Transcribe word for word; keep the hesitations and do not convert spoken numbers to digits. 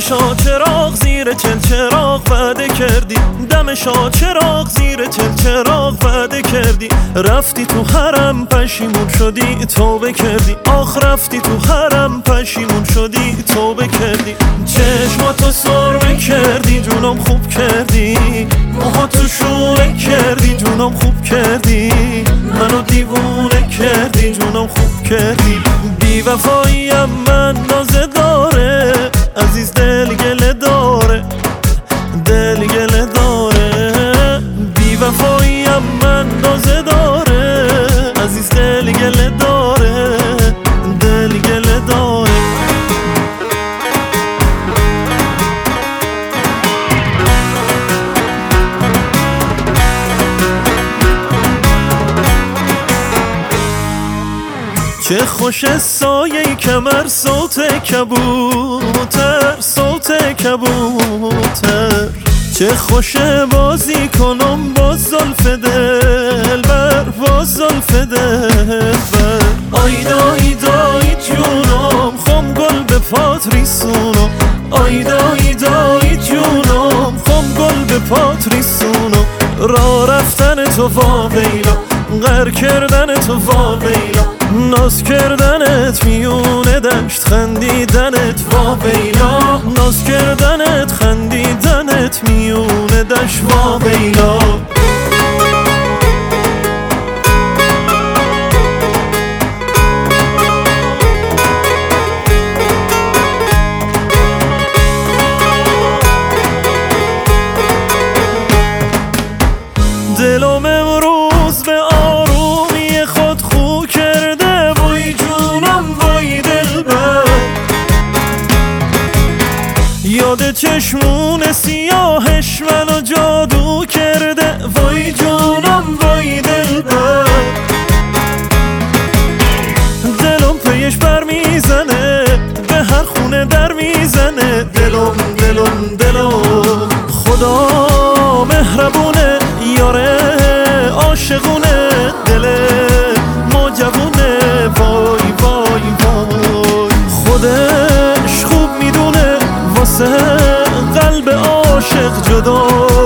دمشا چراغ زیر چل چراغ وعده کردی، دمشا چراغ زیر چل چراغ وعده کردی. رفتی تو حرم پشیمون شدی توبه کردی، آخ رفتی تو حرم پشیمون شدی توبه کردی. چشماتو سرمه کردی جونم خوب کردی، موهاتو شونه کردی جونم خوب کردی. منو دیوونه کردی جونم خوب کردی. بی وفاییم من نازه داره، عزیز دل گله داره، دل گله داره. بی وفاییم من نازه داره، عزیز دل گله داره، دل گله داره. چه خوش سایه کمر صوت کبوتر، صوت کبوتر. چه خوش بازی کنم با زلف دلبر، با زلف دلبر. آیدا ایدا ای جونم خم گل به پات ریسونم، آیدا ایدا ای جونم خم گل به پات ریسونم. راه رفتن تو وا ویلا، غر کردن تو وا ویلا، ناز کردنت میونه دشت خندیدنت وا ویلا، ناز کردنت خندیدنت میونه دشت وا ویلا. دلم امروز به آرومی خود خو کرده، وای جونم وای دلبر. یاد چشمون سیاهش منو جادو کرده، وای جونم وای دلبر. دلم پیش بر میزنه، به هر خونه در میزنه. دلم دلم دلم خدا مهربونه، یاره عاشقونه، دل ما جوونه. وای وای وای خودش خوب میدونه، واسه قلب عاشق جدا